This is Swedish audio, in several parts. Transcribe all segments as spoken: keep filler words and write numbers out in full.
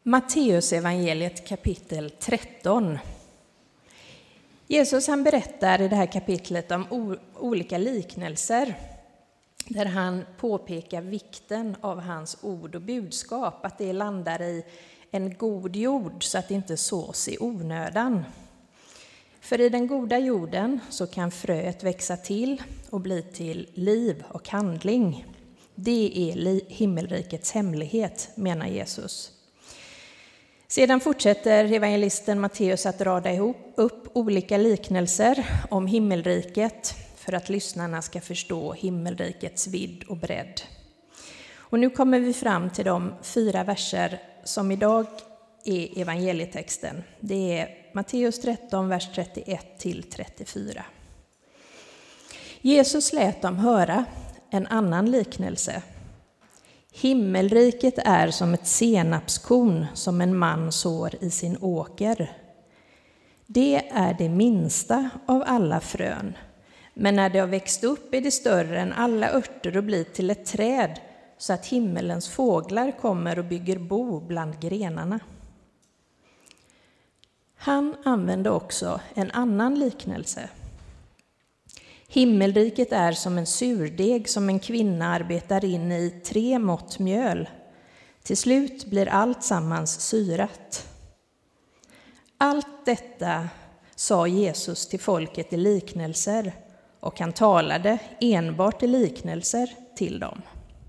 Matteus evangeliet kapitel tretton. Jesus han berättar i det här kapitlet om o- olika liknelser där han påpekar vikten av hans ord och budskap, att det landar i en god jord så att det inte sås i onödan. För i den goda jorden så kan fröet växa till och bli till liv och handling. Det är himmelrikets hemlighet, menar Jesus. Sedan fortsätter evangelisten Matteus att rada ihop upp olika liknelser om himmelriket för att lyssnarna ska förstå himmelrikets vidd och bredd. Och nu kommer vi fram till de fyra verser som idag är evangelietexten. Det är Matteus tretton, vers trettioett till trettiofyra. Jesus lät dem höra en annan liknelse. Himmelriket är som ett senapskorn som en man sår i sin åker. Det är det minsta av alla frön, men när det har växt upp är det större än alla örter och blir till ett träd så att himmelens fåglar kommer och bygger bo bland grenarna. Han använde också en annan liknelse. Himmelriket är som en surdeg som en kvinna arbetar in i tre mått mjöl. Till slut blir allt sammans syrat. Allt detta sa Jesus till folket i liknelser, och han talade enbart i liknelser till dem.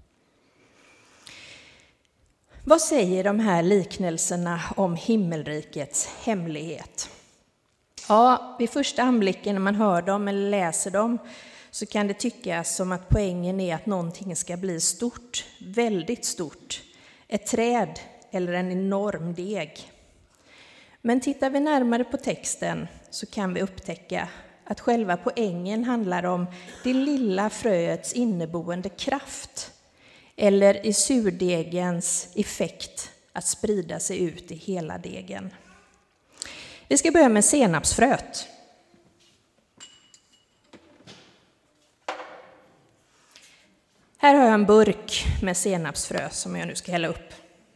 Vad säger de här liknelserna om himmelrikets hemlighet? Ja, vid första anblicken när man hör dem eller läser dem så kan det tyckas som att poängen är att någonting ska bli stort, väldigt stort. Ett träd eller en enorm deg. Men tittar vi närmare på texten så kan vi upptäcka att själva poängen handlar om det lilla fröets inneboende kraft eller i surdegens effekt att sprida sig ut i hela degen. Vi ska börja med senapsfröet. Här har jag en burk med senapsfrö som jag nu ska hälla upp.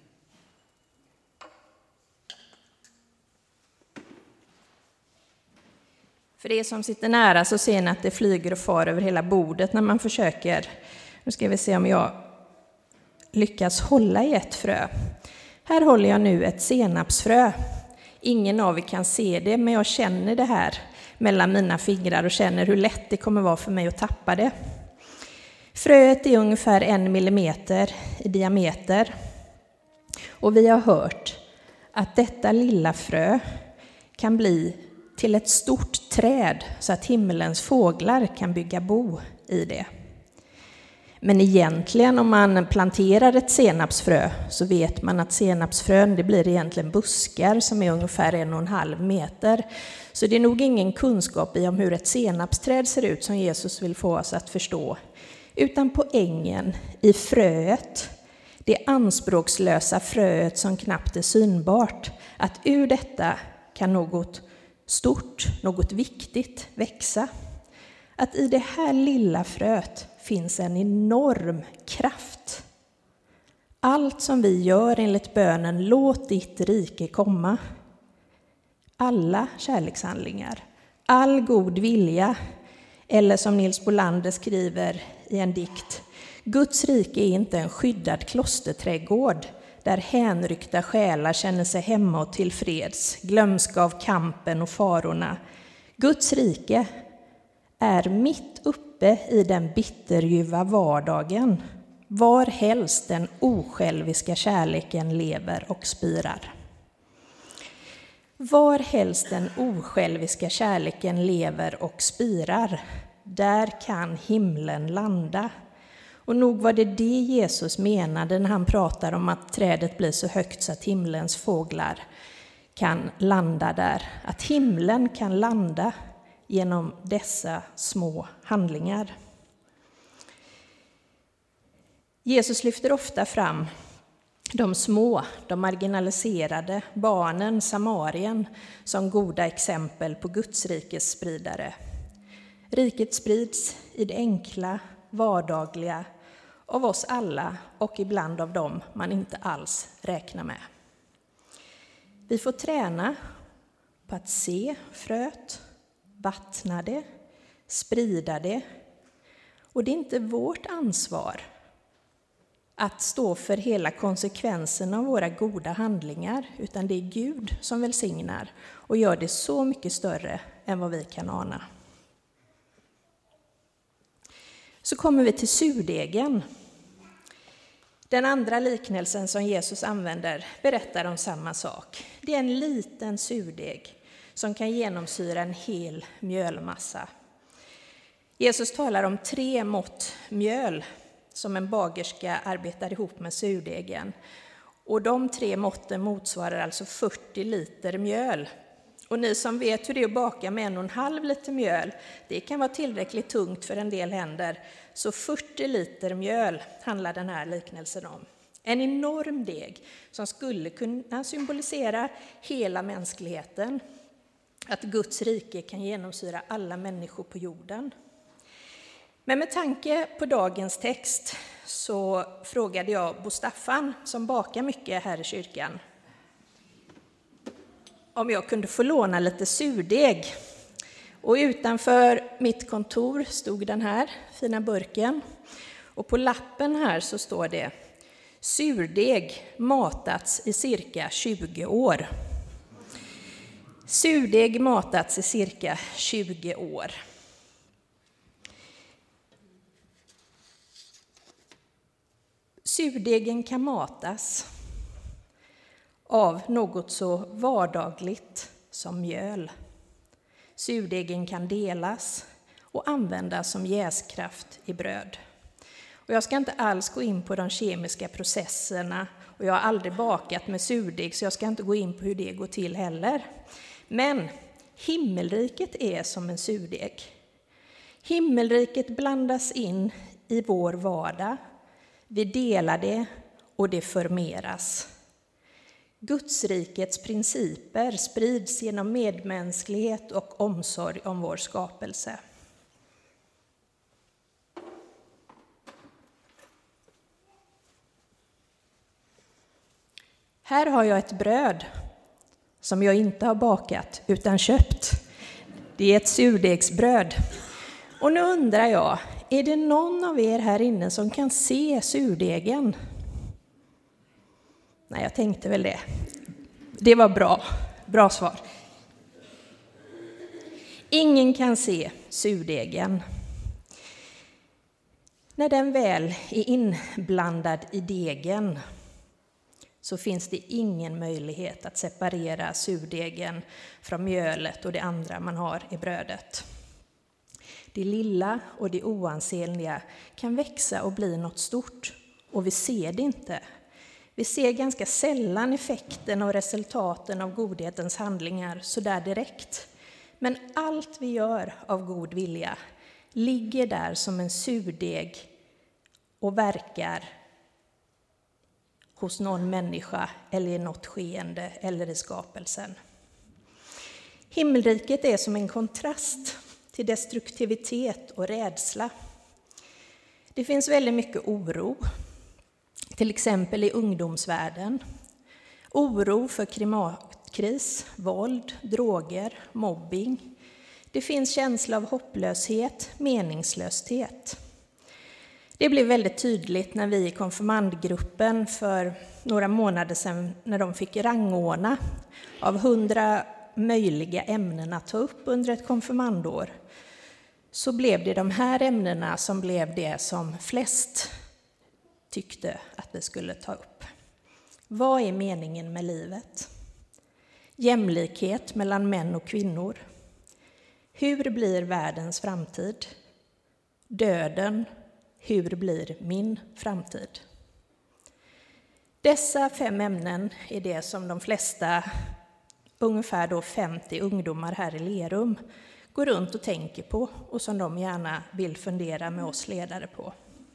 För det som sitter nära så ser ni att det flyger och far över hela bordet när man försöker. Nu ska vi se om jag lyckas hålla i ett frö. Här håller jag nu ett senapsfrö. Ingen av er kan se det, men jag känner det här mellan mina fingrar och känner hur lätt det kommer vara för mig att tappa det. Fröet är ungefär en millimeter i diameter. Och vi har hört att detta lilla frö kan bli till ett stort träd så att himmelens fåglar kan bygga bo i det. Men egentligen om man planterar ett senapsfrö så vet man att senapsfrön det blir egentligen buskar som är ungefär en och en halv meter. Så det är nog ingen kunskap i om hur ett senapsträd ser ut som Jesus vill få oss att förstå. Utan poängen i fröet, det anspråkslösa fröet som knappt är synbart, att ur detta kan något stort, något viktigt växa. Att i det här lilla fröet finns en enorm kraft. Allt som vi gör enligt bönen, låt ditt rike komma. Alla kärlekshandlingar, all god vilja, eller som Nils Bolander skriver i en dikt, Guds rike är inte en skyddad klosterträdgård där hänryckta själar känner sig hemma och tillfreds, glömska av kampen och farorna. Guds rike är mitt uppe i den bitterljuva vardagen, var helst den osjälviska kärleken lever och spirar. Var helst den osjälviska kärleken lever och spirar, där kan himlen landa. Och nog var det det Jesus menade när han pratar om att trädet blir så högt så att himlens fåglar kan landa där. Att himlen kan landa genom dessa små handlingar. Jesus lyfter ofta fram de små, de marginaliserade, barnen, Samarien som goda exempel på Guds rikes spridare. Riket sprids i det enkla, vardagliga, av oss alla och ibland av dem man inte alls räknar med. Vi får träna på att se fröet, vattna det, sprida det. Och det är inte vårt ansvar att stå för hela konsekvensen av våra goda handlingar, utan det är Gud som välsignar och gör det så mycket större än vad vi kan ana. Så kommer vi till surdegen. Den andra liknelsen som Jesus använder berättar om samma sak. Det är en liten surdeg som kan genomsyra en hel mjölmassa. Jesus talar om tre mått mjöl som en bagerska arbetar ihop med surdegen. Och de tre måtten motsvarar alltså fyrtio liter mjöl. Och ni som vet hur det är att baka med en och en halv liter mjöl, det kan vara tillräckligt tungt för en del händer. Så fyrtio liter mjöl handlar den här liknelsen om. En enorm deg som skulle kunna symbolisera hela mänskligheten. Att Guds rike kan genomsyra alla människor på jorden. Men med tanke på dagens text så frågade jag Bo Staffan, som bakar mycket här i kyrkan, om jag kunde få låna lite surdeg. Och utanför mitt kontor stod den här fina burken. Och på lappen här så står det: surdeg matats i cirka tjugo år. Surdeg matats i cirka tjugo år. Surdegen kan matas av något så vardagligt som mjöl. Surdegen kan delas och användas som jäskraft i bröd. Och jag ska inte alls gå in på de kemiska processerna, och jag har aldrig bakat med surdeg, så jag ska inte gå in på hur det går till heller. Men himmelriket är som en surdeg. Himmelriket blandas in i vår vardag. Vi delar det och det förmeras. Guds rikets principer sprids genom medmänsklighet och omsorg om vår skapelse. Här har jag ett bröd som jag inte har bakat utan köpt. Det är ett surdegsbröd. Och nu undrar jag, är det någon av er här inne som kan se surdegen? Nej, jag tänkte väl det. Det var bra. Bra svar. Ingen kan se surdegen. När den väl är inblandad i degen så finns det ingen möjlighet att separera surdegen från mjölet och det andra man har i brödet. Det lilla och det oansenliga kan växa och bli något stort, och vi ser det inte. Vi ser ganska sällan effekten och resultaten av godhetens handlingar så där direkt. Men allt vi gör av god vilja ligger där som en surdeg och verkar hos någon människa eller i något skeende eller i skapelsen. Himmelriket är som en kontrast till destruktivitet och rädsla. Det finns väldigt mycket oro, till exempel i ungdomsvärlden. Oro för klimatkris, våld, droger, mobbing. Det finns känsla av hopplöshet, meningslöshet. Det blev väldigt tydligt när vi i konfirmandgruppen för några månader sedan, när de fick rangordna av hundra möjliga ämnen att ta upp under ett konfirmandår, så blev det de här ämnena som blev det som flest tyckte att vi skulle ta upp. Vad är meningen med livet? Jämlikhet mellan män och kvinnor. Hur blir världens framtid? Döden. Hur blir min framtid? Dessa fem ämnen är det som de flesta, ungefär då femtio ungdomar här i Lerum, går runt och tänker på och som de gärna vill fundera med oss ledare på.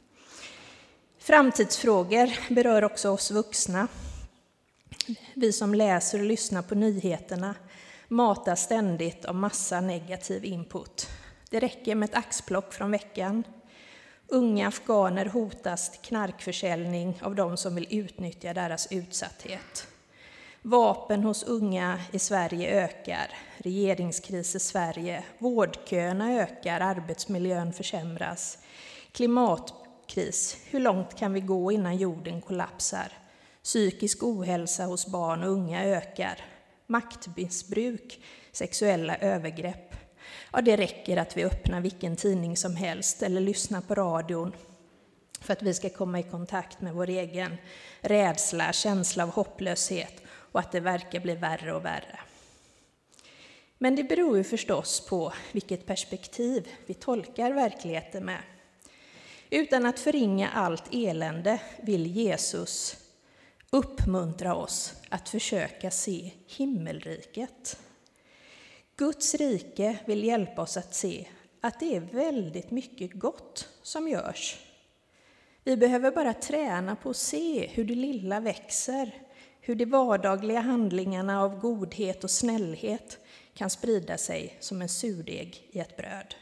Framtidsfrågor berör också oss vuxna. Vi som läser och lyssnar på nyheterna matas ständigt av massa negativ input. Det räcker med ett axplock från veckan. Unga afghaner hotas till knarkförsäljning av de som vill utnyttja deras utsatthet. Vapen hos unga i Sverige ökar, regeringskris i Sverige, vårdköerna ökar, arbetsmiljön försämras, klimatkris, hur långt kan vi gå innan jorden kollapsar? Psykisk ohälsa hos barn och unga ökar, maktmissbruk, sexuella övergrepp. Ja, det räcker att vi öppnar vilken tidning som helst eller lyssnar på radion för att vi ska komma i kontakt med vår egen rädsla, känsla av hopplöshet och att det verkar bli värre och värre. Men det beror ju förstås på vilket perspektiv vi tolkar verkligheten med. Utan att förringa allt elände vill Jesus uppmuntra oss att försöka se himmelriket. Guds rike vill hjälpa oss att se att det är väldigt mycket gott som görs. Vi behöver bara träna på att se hur det lilla växer, hur de vardagliga handlingarna av godhet och snällhet kan sprida sig som en surdeg i ett bröd.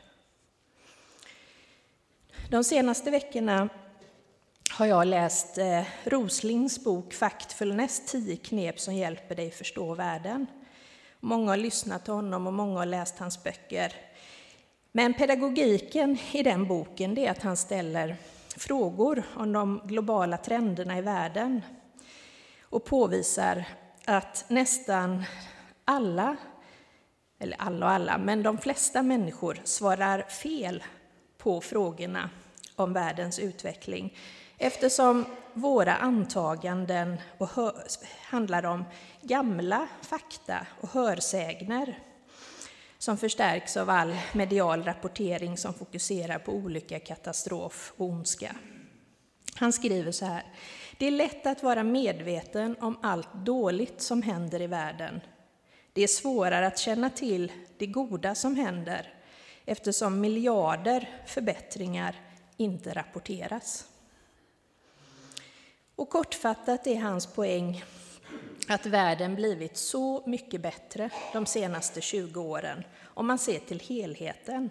De senaste veckorna har jag läst eh, Roslings bok Factfulness, tio knep som hjälper dig förstå världen. Många har lyssnat till honom och många har läst hans böcker. Men pedagogiken i den boken, det är att han ställer frågor om de globala trenderna i världen och påvisar att nästan alla, eller alla och alla, men de flesta människor svarar fel på frågorna om världens utveckling, eftersom våra antaganden och hör, handlar om gamla fakta och hörsägner som förstärks av all medial rapportering som fokuserar på olycka, katastrof och ondska. Han skriver så här: det är lätt att vara medveten om allt dåligt som händer i världen. Det är svårare att känna till det goda som händer eftersom miljarder förbättringar inte rapporteras. Och kortfattat är hans poäng att världen blivit så mycket bättre de senaste tjugo åren om man ser till helheten.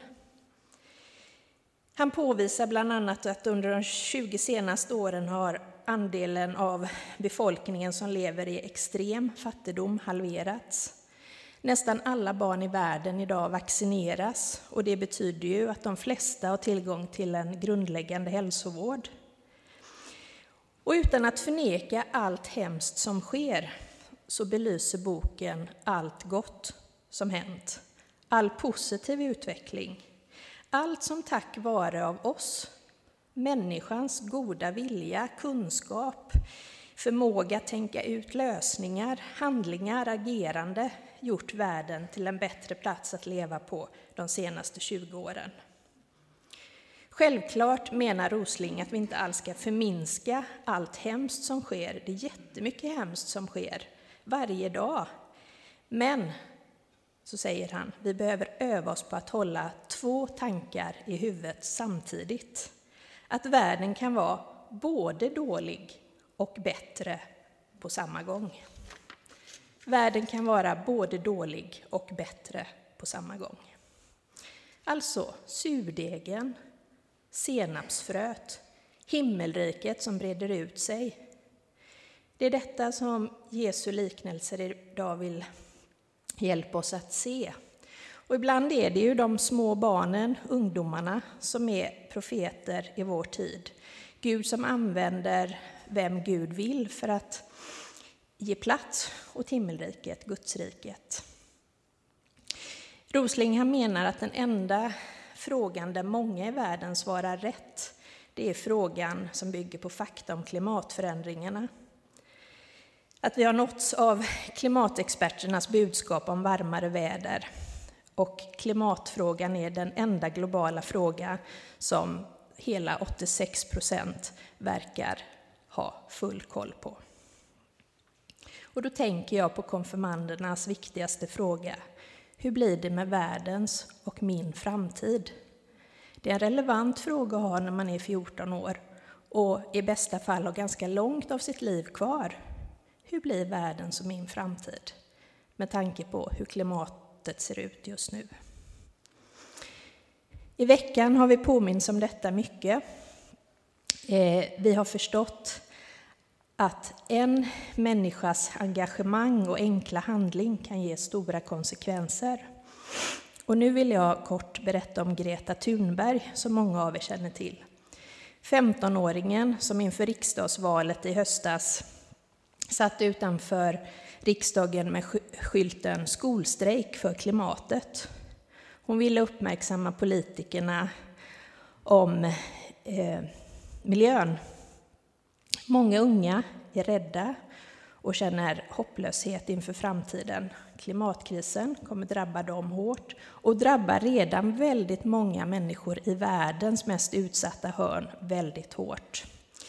Han påvisar bland annat att under de tjugo senaste åren har andelen av befolkningen som lever i extrem fattigdom halverats. Nästan alla barn i världen idag vaccineras och det betyder ju att de flesta har tillgång till en grundläggande hälsovård. Och utan att förneka allt hemskt som sker så belyser boken allt gott som hänt, all positiv utveckling, allt som tack vare av oss, människans goda vilja, kunskap, förmåga att tänka ut lösningar, handlingar, agerande gjort världen till en bättre plats att leva på de senaste tjugo åren. Självklart menar Rosling att vi inte alls ska förminska allt hemskt som sker. Det är jättemycket hemskt som sker varje dag. Men, så säger han, vi behöver öva oss på att hålla två tankar i huvudet samtidigt. Att världen kan vara både dålig och bättre på samma gång. Världen kan vara både dålig och bättre på samma gång. Alltså, surdegen, senapsfröet, himmelriket som breder ut sig. Det är detta som Jesu liknelser idag vill hjälpa oss att se. Och ibland är det ju de små barnen, ungdomarna, som är profeter i vår tid. Gud som använder vem Gud vill för att ge plats åt himmelriket, Gudsriket. Rosling han menar att den enda frågan där många i världen svarar rätt, det är frågan som bygger på fakta om klimatförändringarna. Att vi har nåtts av klimatexperternas budskap om varmare väder. Och klimatfrågan är den enda globala fråga som hela åttiosex procent verkar ha full koll på. Och då tänker jag på konfirmandernas viktigaste fråga. Hur blir det med världens och min framtid? Det är en relevant fråga att ha när man är fjorton år och i bästa fall har ganska långt av sitt liv kvar. Hur blir världens och min framtid? Med tanke på hur klimatet ser ut just nu. I veckan har vi påminns om detta mycket. Eh, vi har förstått att en människas engagemang och enkla handling kan ge stora konsekvenser. Och nu vill jag kort berätta om Greta Thunberg, som många av er känner till. femtonåringen som inför riksdagsvalet i höstas satt utanför riksdagen med skylten "Skolstrejk för klimatet". Hon ville uppmärksamma politikerna om eh, miljön. Många unga är rädda och känner hopplöshet inför framtiden. Klimatkrisen kommer drabba dem hårt och drabbar redan väldigt många människor i världens mest utsatta hörn väldigt hårt.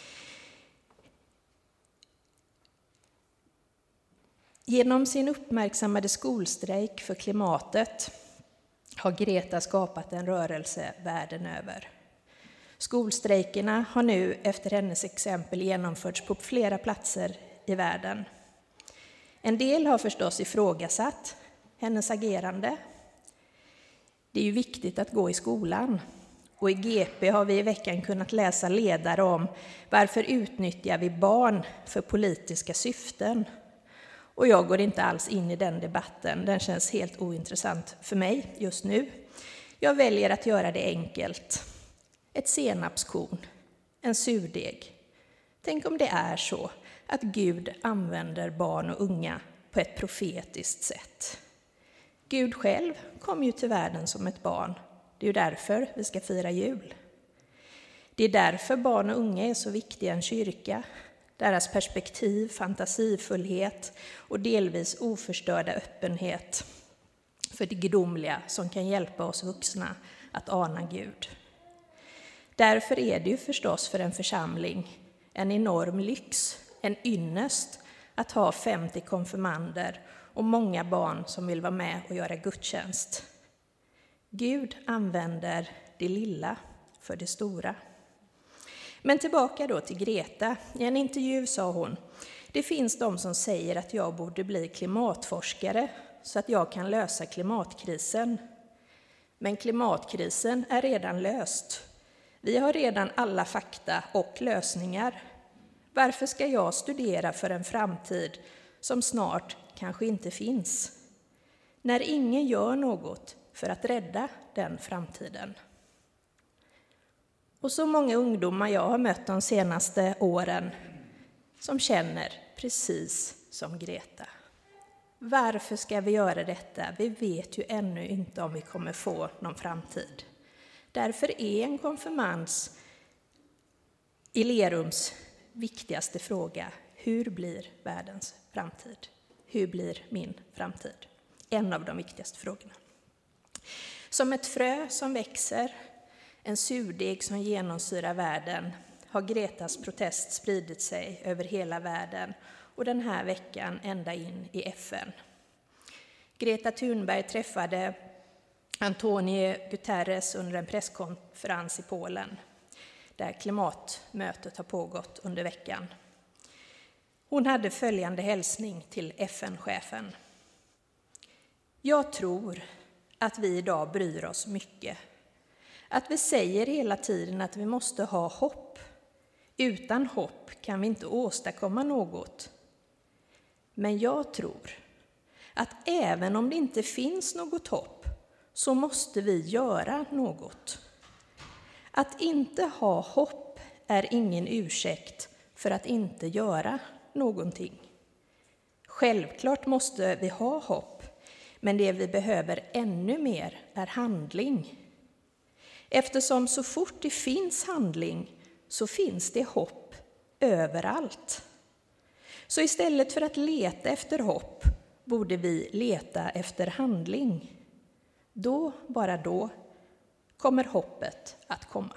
Genom sin uppmärksammade skolstrejk för klimatet har Greta skapat en rörelse världen över. Skolstrejkerna har nu efter hennes exempel genomförts på flera platser i världen. En del har förstås ifrågasatt hennes agerande. Det är ju viktigt att gå i skolan. Och i G P har vi i veckan kunnat läsa ledare om varför utnyttjar vi barn för politiska syften. Och jag går inte alls in i den debatten, den känns helt ointressant för mig just nu. Jag väljer att göra det enkelt. Ett senapskorn, en surdeg. Tänk om det är så att Gud använder barn och unga på ett profetiskt sätt. Gud själv kom ju till världen som ett barn. Det är ju därför vi ska fira jul. Det är därför barn och unga är så viktiga i en kyrka. Deras perspektiv, fantasifullhet och delvis oförstörda öppenhet för det gudomliga som kan hjälpa oss vuxna att ana Gud. Därför är det ju förstås för en församling en enorm lyx, en ynnest att ha femtio konfirmander och många barn som vill vara med och göra gudstjänst. Gud använder det lilla för det stora. Men tillbaka då till Greta. I en intervju sa hon: "Det finns de som säger att jag borde bli klimatforskare så att jag kan lösa klimatkrisen. Men klimatkrisen är redan löst. Vi har redan alla fakta och lösningar. Varför ska jag studera för en framtid som snart kanske inte finns? När ingen gör något för att rädda den framtiden." Och så många ungdomar jag har mött de senaste åren som känner precis som Greta. Varför ska vi göra detta? Vi vet ju ännu inte om vi kommer få någon framtid. Därför är en konfirmands i Lerums viktigaste fråga: hur blir världens framtid? Hur blir min framtid? En av de viktigaste frågorna. Som ett frö som växer, en surdeg som genomsyrar världen, har Gretas protest spridit sig över hela världen och den här veckan ända in i F N. Greta Thunberg träffade Antonio Guterres under en presskonferens i Polen, där klimatmötet har pågått under veckan. Hon hade följande hälsning till F N-chefen: "Jag tror att vi idag bryr oss mycket. Att vi säger hela tiden att vi måste ha hopp. Utan hopp kan vi inte åstadkomma något. Men jag tror att även om det inte finns något hopp så måste vi göra något. Att inte ha hopp är ingen ursäkt för att inte göra någonting. Självklart måste vi ha hopp, men det vi behöver ännu mer är handling. Eftersom så fort det finns handling så finns det hopp överallt. Så istället för att leta efter hopp borde vi leta efter handling. Då, bara då, kommer hoppet att komma."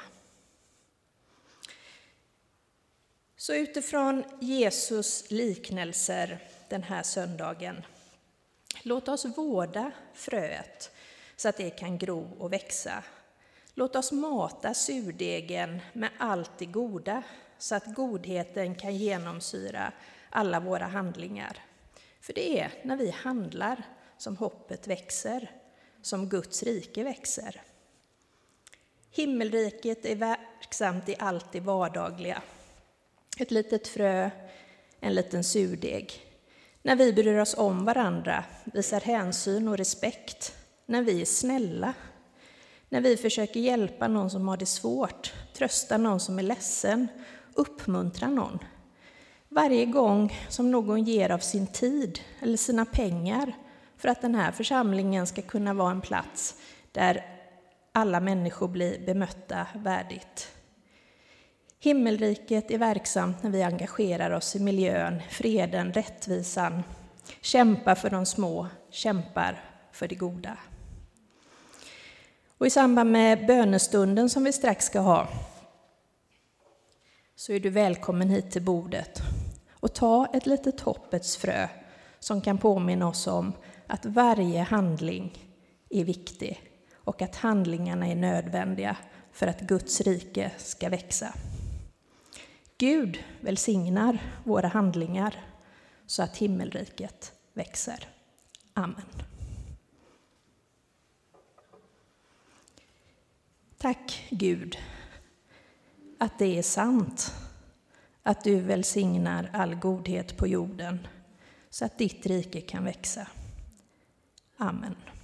Så utifrån Jesus liknelser den här söndagen, låt oss vårda fröet så att det kan gro och växa. Låt oss mata surdegen med allt det goda så att godheten kan genomsyra alla våra handlingar. För det är när vi handlar som hoppet växer, som Guds rike växer. Himmelriket är verksamt i allt det vardagliga. Ett litet frö en liten surdeg. När vi bryr oss om varandra, visar hänsyn och respekt. När vi är snälla. När vi försöker hjälpa någon som har det svårt, trösta någon som är ledsen, uppmuntra någon. Varje gång som någon ger av sin tid eller sina pengar för att den här församlingen ska kunna vara en plats där alla människor blir bemötta värdigt. Himmelriket är verksamt när vi engagerar oss i miljön, freden, rättvisan, kämpar för de små, kämpar för det goda. Och i samband med bönestunden som vi strax ska ha så är du välkommen hit till bordet och ta ett litet hoppets frö som kan påminna oss om att varje handling är viktig och att handlingarna är nödvändiga för att Guds rike ska växa. Gud välsignar våra handlingar så att himmelriket växer. Amen. Tack Gud att det är sant att du välsignar all godhet på jorden så att ditt rike kan växa. Amen.